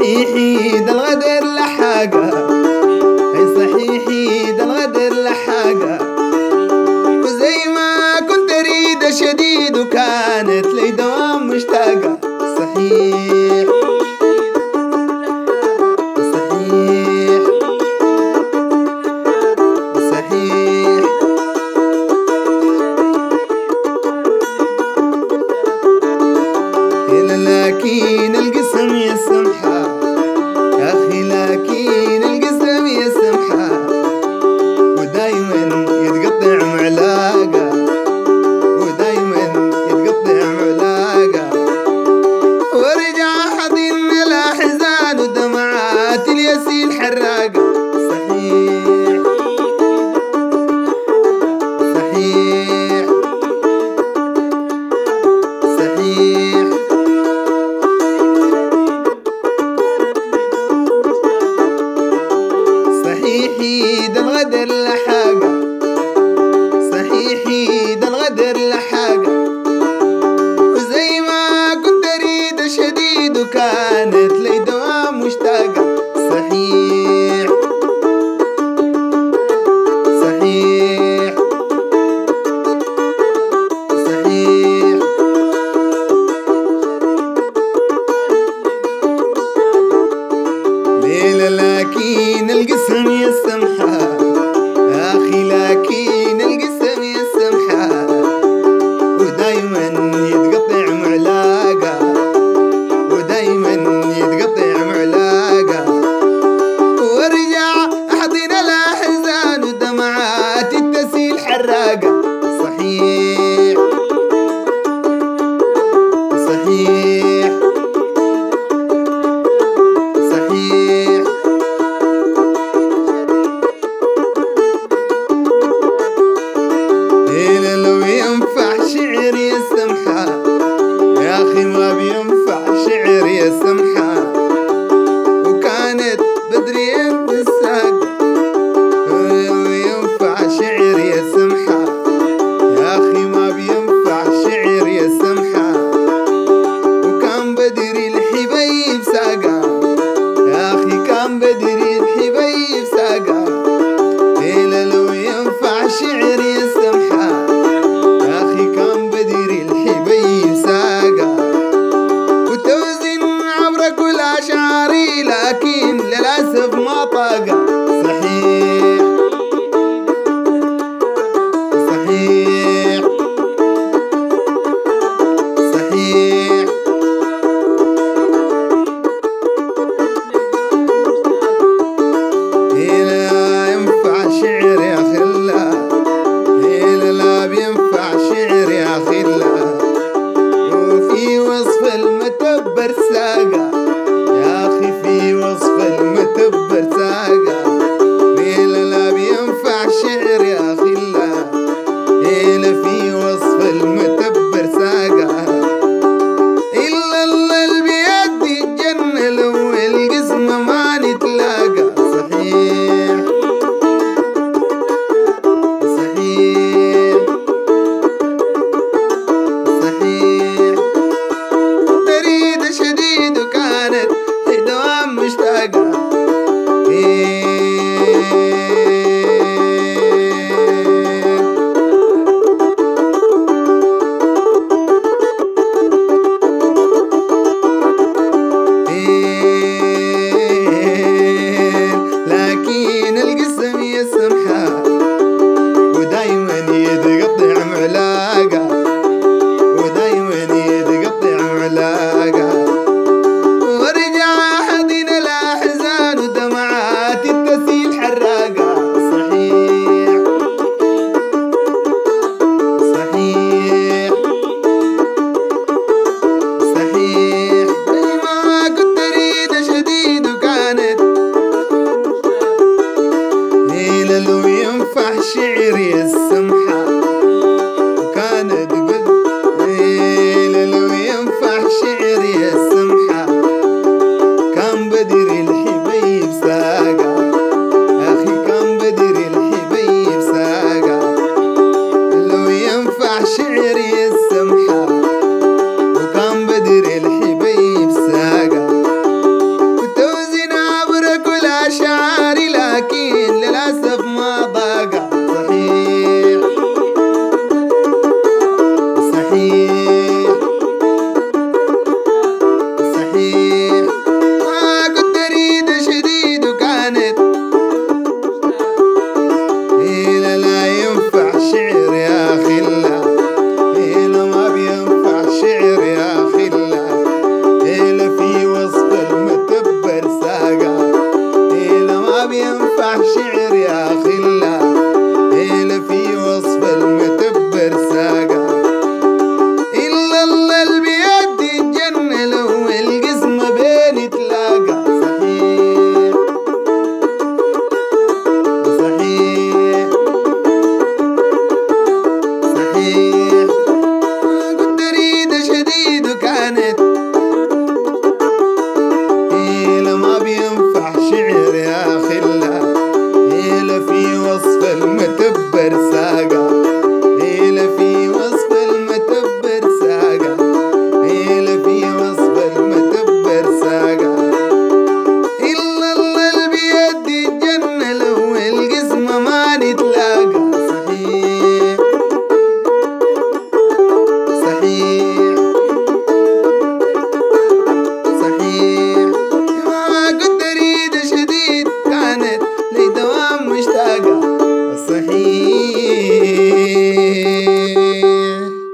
صحيحي ده الغدر لحاقة، صحيحي ده الغدر لحاقة، وزي ما كنت اريد شديد وكانت لي دوام مشتاقة. صحيح صحيح صحيح لكن القسم يسمحها يا أخي، لكن القسم يسمحها، ودايما يتقطع معلاقة، ودايما يتقطع معلاقة، وارجع حضن الأحزان ودمعات الياسين حراقة. صحيح صحيح صحيح صحيحي ده الغدر لحاقة، صحيحي ده الغدر لحاقة، وزي ما كنت اريد شديد وكانت لي دوام مشتاقة. صحيح صحيح صحيح ليلة لكن القسم يسمحها يا أخي، لكن القسم يسمحها، ودايما يتقطع معلاقة، ودايما يتقطع معلاقة، وارجع أحضن الأحزان ودمعات التسيل حراقة. صحيح صحيح صحيح إلا لو ينفع شعر يسمحها يا أخي، ما بينفع شعر يسمحها، وكانت بدري بالساق. لو ينفع شعر يسمحها يا أخي، ما بينفع شعر يسمحها، وكان بدري الحبيب ساقا يا أخي، كان بدري الحبيب ساقا. إلا لو ينفع شعر يسمحها يا أخي، كان بدري الحبيب ساقا، وتوزن عبر كل أشعاري لكن للأسف ما طاقة. صحيح صحيح صحيح لا ينفع شعر يا خلا، لا بينفع شعر يا خلا، وفي وصف المتبر ساقة يا أخي، في وصف المتبر ساقة، لا بينفع شعر يا خلا، في وصف المتبر ساقة، إلا اللي بيدي الجنة لو القسم ما نتلاقى. صحيح صحيح صحيح كانت هيلة ما بينفع شعر يا خلة، هيلة في وصف المتبر ساقة